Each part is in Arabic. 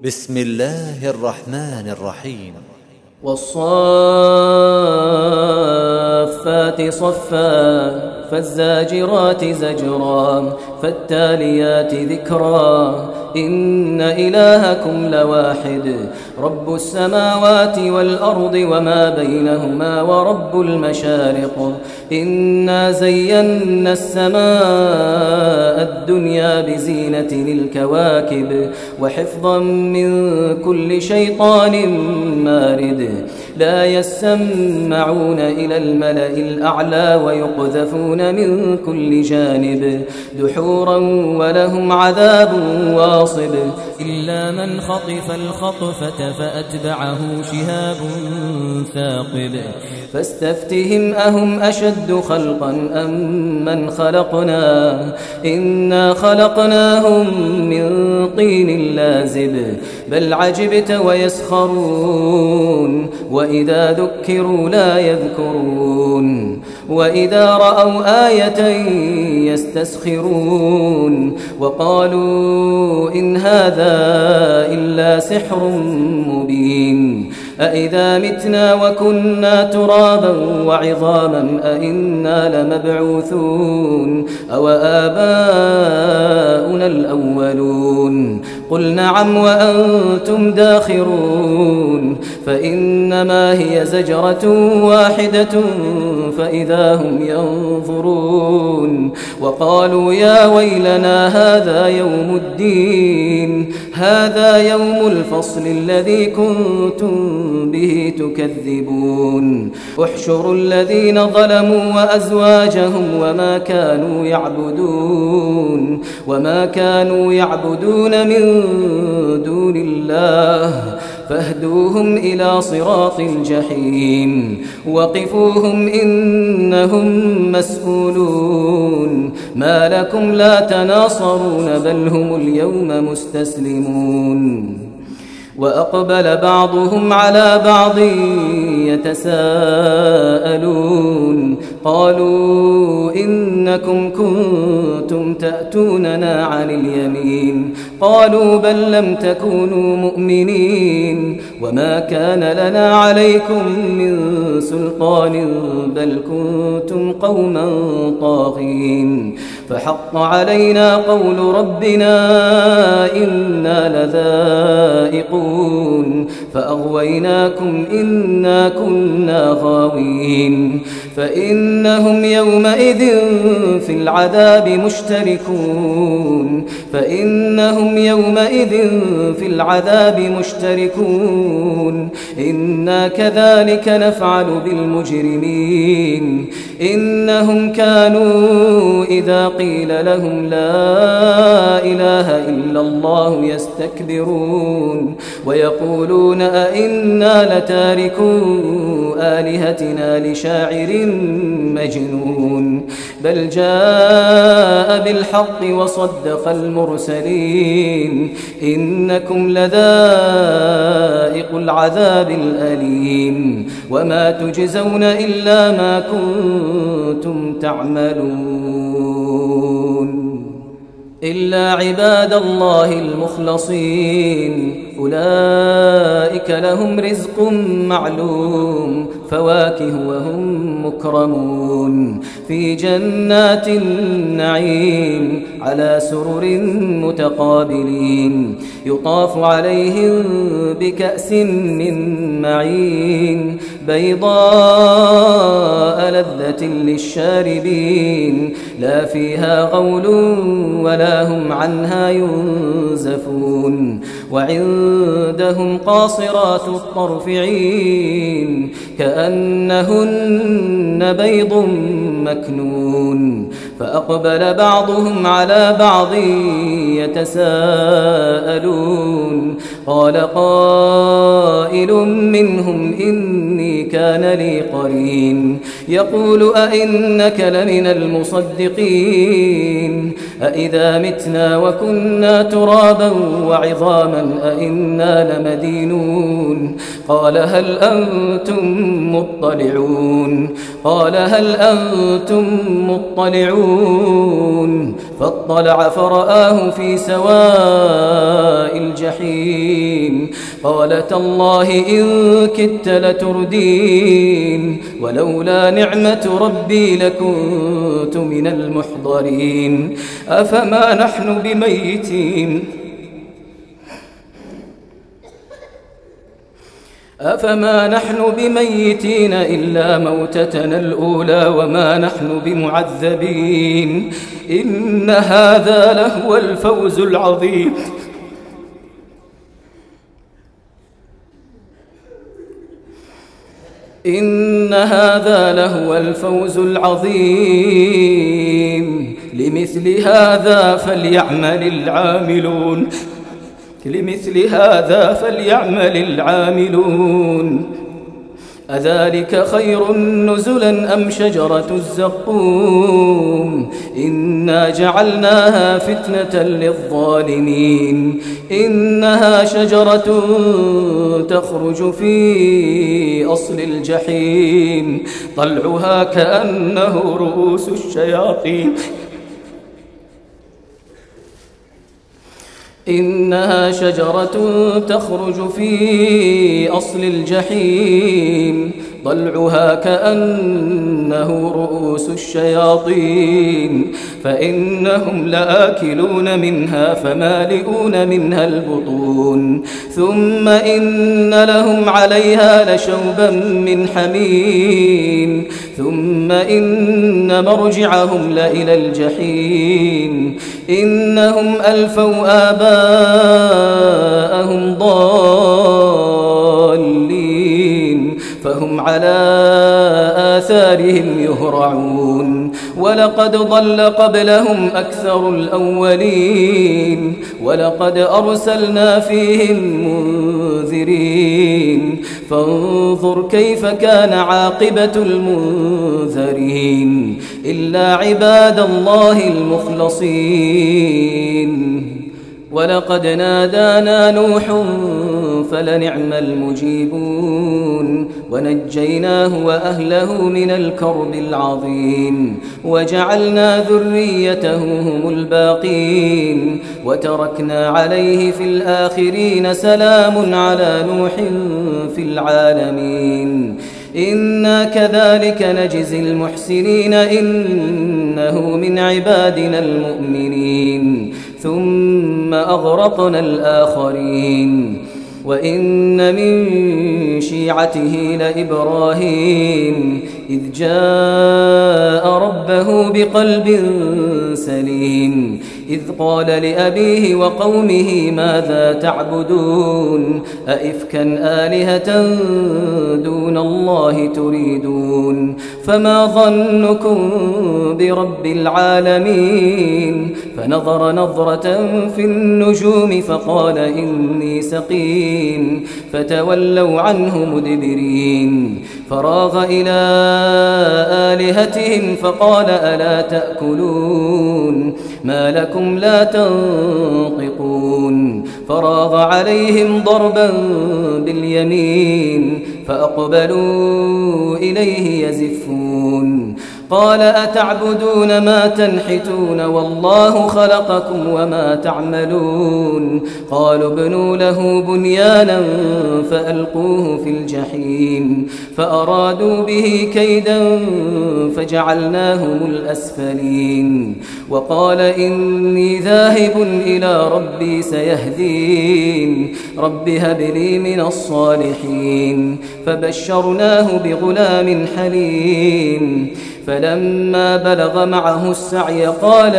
بسم الله الرحمن الرحيم. والصافات صفا فالزاجرات زجرا فالتاليات ذكرا إن إلهكم لواحد رب السماوات والأرض وما بينهما ورب المشارق إنا زينا السماء الدنيا بزينة الكواكب وحفظا من كل شيطان مارد لا يسمعون إلى الملأ الأعلى ويقذفون من كل جانب دحورا ولهم عذاب واصب إلا من خطف الخطفة فأتبعه شهاب ثاقب فاستفتهم أهم أشد خلقا أم من خلقنا إنا خلقناهم من طين لازب بل عجبت ويسخرون وإذا ذكروا لا يذكرون وإذا رأوا آية يستسخرون وقالوا إن هذا إلا سحر مبين أإذا متنا وكنا ترابا وعظاما أإنا لمبعوثون أو آباؤنا الأولون قل نعم وأنتم داخرون فإنما هي زجرة واحدة فإذا هم ينظرون وقالوا يا ويلنا هذا يوم الدين هذا يوم الفصل الذي كنتم به تكذبون احشروا الذين ظلموا وأزواجهم وما كانوا يعبدون من دون الله فاهدوهم إلى صراط الجحيم وقفوهم إنهم مسؤولون ما لكم لا تناصرون بل هم اليوم مستسلمون وأقبل بعضهم على بعض يتساءلون قالوا إنكم كنتم تأتوننا عن اليمين قالوا بل لم تكونوا مؤمنين وما كان لنا عليكم من سلطان بل كنتم قوما طاغين فحق علينا قول ربنا إنا لذائقون فأغويناكم إنا كنا غاوين فإنهم يومئذ في العذاب مشتركون إنا كذلك نفعل بالمجرمين إنهم كانوا إذا قيل لهم لا إله إلا الله يستكبرون ويقولون أئنا لتاركو آلهتنا لشاعر مجنون بل جاء بالحق وصدق المرسلين إنكم لذائق العذاب الأليم وما تجزون إلا ما كنتم تعملون إلا عباد الله المخلصين أولئك لهم رزق معلوم فواكه وهم مكرمون في جنات النعيم على سرر متقابلين يطاف عليهم بكأس من معين بيضاء لذة للشاربين لا فيها غول ولا هم عنها ينزفون وعندهم قاصرات الطرف عين كأنهن بيض مكنون فأقبل بعضهم على بعض يتساءلون قال قائل منهم إني كان لي قرين يقول أئنك لمن المصدقين أئذا متنا وكنا ترابا وعظاما أئنا لمدينون قال هل أنتم مطلعون فاطلع فرآه في سواء الجحيم الظالمين قال تالله إن كدت لتردين ولولا نعمة ربي لكنت من المحضرين أفما نحن بميتين إلا موتتنا الأولى وما نحن بمعذبين إن هذا لهو الفوز العظيم لمثل هذا فليعمل العاملون أذلك خير نزلا أم شجرة الزقوم إنا جعلناها فتنة للظالمين إنها شجرة تخرج في أصل الجحيم طلعها كأنه رؤوس الشياطين إنها شجرة تخرج في أصل الجحيم طلعها كأنه رؤوس الشياطين فإنهم لآكلون منها فمالئون منها البطون ثم إن لهم عليها لشوبا من حميم ثم إن مرجعهم لإلى الجحيم إنهم ألفوا آباءهم ضالين فهم على آثارهم يهرعون ولقد ضل قبلهم أكثر الأولين ولقد أرسلنا فيهم منذرين فانظر كيف كان عاقبة المنذرين إلا عباد الله المخلصين ولقد نادانا نوح فلنعم المجيبون ونجيناه وأهله من الكرب العظيم وجعلنا ذريته هم الباقين وتركنا عليه في الآخرين سلام على نوح في العالمين إنا كذلك نجزي المحسنين إنه من عبادنا المؤمنين ثم أغرقنا الآخرين وإن من شيعته لإبراهيم إذ جاء ربه بقلب سليم إذ قال لأبيه وقومه ماذا تعبدون أئفكا آلهة دون الله تريدون فما ظنكم برب العالمين فنظر نظرة في النجوم فقال إني سقيم فتولوا عنه مدبرين فراغ إلى آلهتهم فقال ألا تأكلون ما لكم لا تنطقون فراغ عليهم ضربا باليمين فأقبلوا إليه يزفون قال أتعبدون ما تنحتون والله خلقكم وما تعملون قالوا ابنوا له بنيانا فألقوه في الجحيم فأرادوا به كيدا فجعلناهم الأسفلين وقال إني ذاهب إلى ربي سيهدين رب هب لي من الصالحين فبشرناه بغلام حليم فلما بلغ معه السعي قال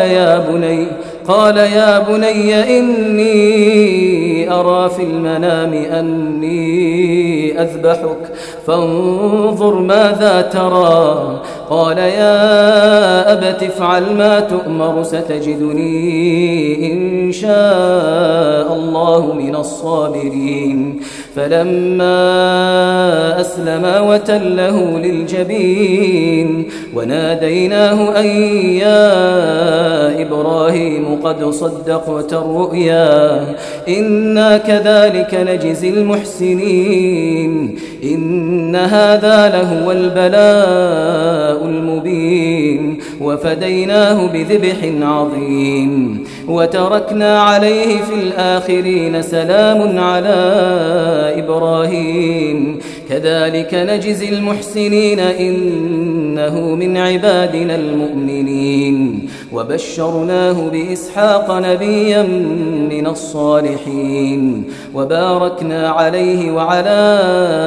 يا بني إني أرى في المنام أني أذبحك فانظر ماذا ترى قال يا أبت افعل ما تؤمر ستجدني إن شاء الله من الصابرين فلما أسلما وتله للجبين وناديناه أن يا إبراهيم قد صدقت الرؤيا إنا كذلك نجزي المحسنين إن هذا لهو البلاء المبين وفديناه بذبح عظيم وتركنا عليه في الآخرين سلام على إبراهيم كذلك نجزي المحسنين إنه من عبادنا المؤمنين وبشرناه بإسحاق نبيا من الصالحين وباركنا عليه وعلى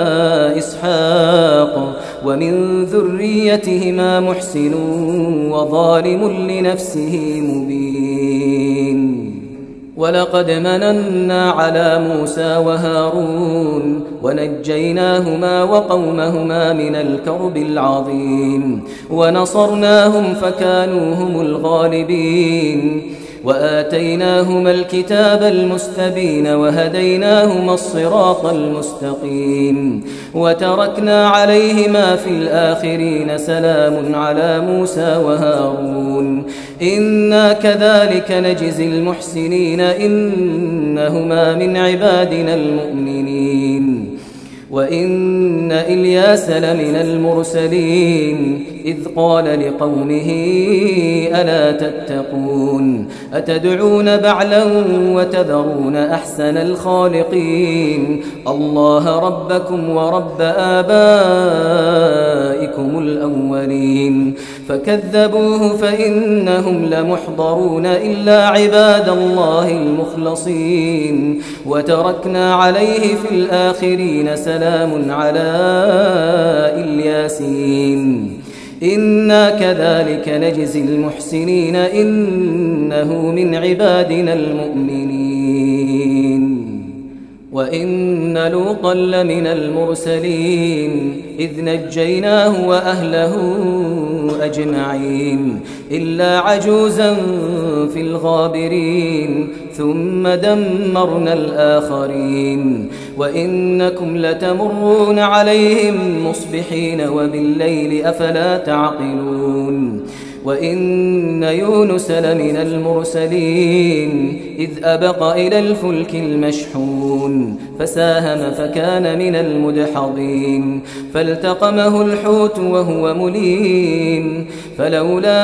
إسحاق ومن ذريتهما محسن وظالم لنفسه مبين ولقد مننا على موسى وهارون ونجيناهما وقومهما من الكرب العظيم ونصرناهم فكانوا هم الغالبين وآتيناهما الكتاب المستبين وهديناهما الصراط المستقيم وتركنا عليهما في الآخرين سلام على موسى وهارون إنا كذلك نجزي المحسنين إنهما من عبادنا المؤمنين وإن إلياس لمن المرسلين إذ قال لقومه ألا تتقون أتدعون بعلا وتذرون أحسن الخالقين الله ربكم ورب آبائكم الأولين فكذبوه فإنهم لمحضرون إلا عباد الله المخلصين وتركنا عليه في الآخرين سلام على الياسين إنا كذلك نجزي المحسنين إنه من عبادنا المؤمنين وإن لوطا لمن المرسلين إذ نجيناه وأهله أجمعين إلا عجوزا في الغابرين ثم دمرنا الآخرين وإنكم لتمرون عليهم مصبحين وبالليل أفلا تعقلون وإن يونس لمن المرسلين إذ أبق إلى الفلك المشحون فساهم فكان من المدحضين فالتقمه الحوت وهو مليم فلولا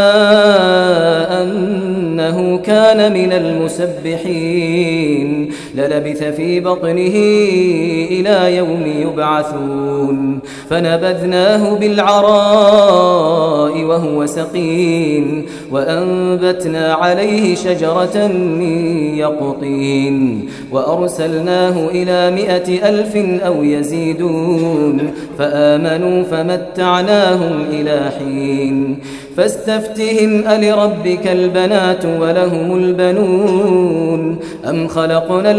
أنه كان من المسبحين للبث في بطنه إلى يوم يبعثون فنبذناه بالعراء وهو سقيم وأنبتنا عليه شجرة من يقطين وأرسلناه إلى 100,000 أو يزيدون فآمنوا فمتعناهم إلى حين فاستفتهم ألربك البنات ولهم البنون أم خلقنا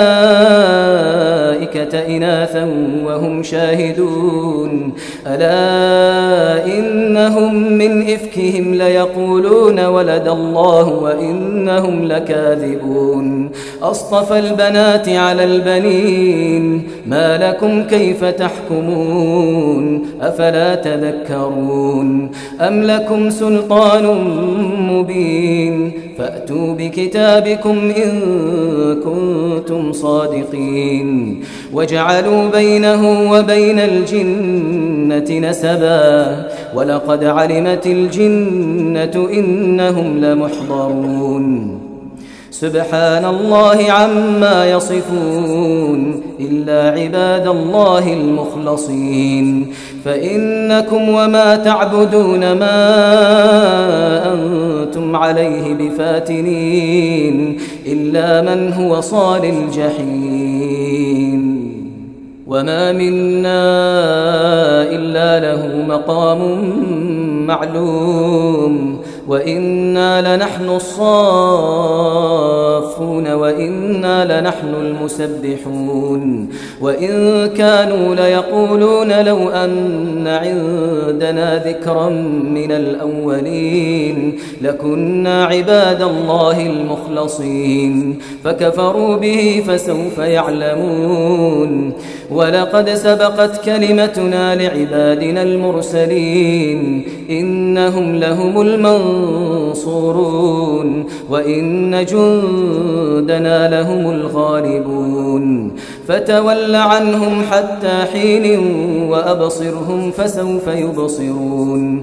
الملائكة إناثا وهم شاهدون ألا إنهم من إفكهم ليقولون ولد الله وإنهم لكاذبون أصطفى البنات على البنين ما لكم كيف تحكمون أفلا تذكرون أم لكم سلطان مبين فأتوا بكتابكم إن كنتم صادقين وجعلوا بينه وبين الجنة نسبا ولقد علمت الجنة إنهم لمحضرون سبحان الله عما يصفون إلا عباد الله المخلصين فإنكم وما تعبدون ما أنتم عليه بفاتنين إلا من هو صال الجحيم وما منا إلا له مقام معلوم وإنا لنحن الصافون وإنا لنحن المسبحون وإن كانوا ليقولون لو أن عندنا ذكرا من الأولين لكنا عباد الله المخلصين فكفروا به فسوف يعلمون ولقد سبقت كلمتنا لعبادنا المرسلين إنهم لهم المنصورون المنصورون وإن جندنا لهم الغالبون فتول عنهم حتى حين وأبصرهم فسوف يبصرون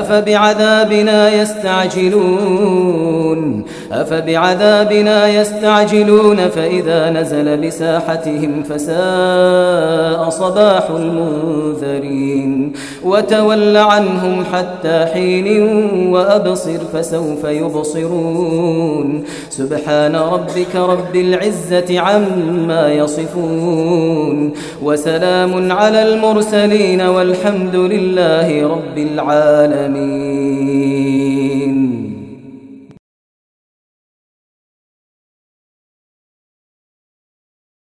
أفبعذابنا يستعجلون فإذا نزل بساحتهم فساء صباح المنذرين وتول عنهم حتى حين وأبصر فسوف يبصرون سبحان ربك رب العزة عما يصفون وسلام على المرسلين والحمد لله رب العالمين.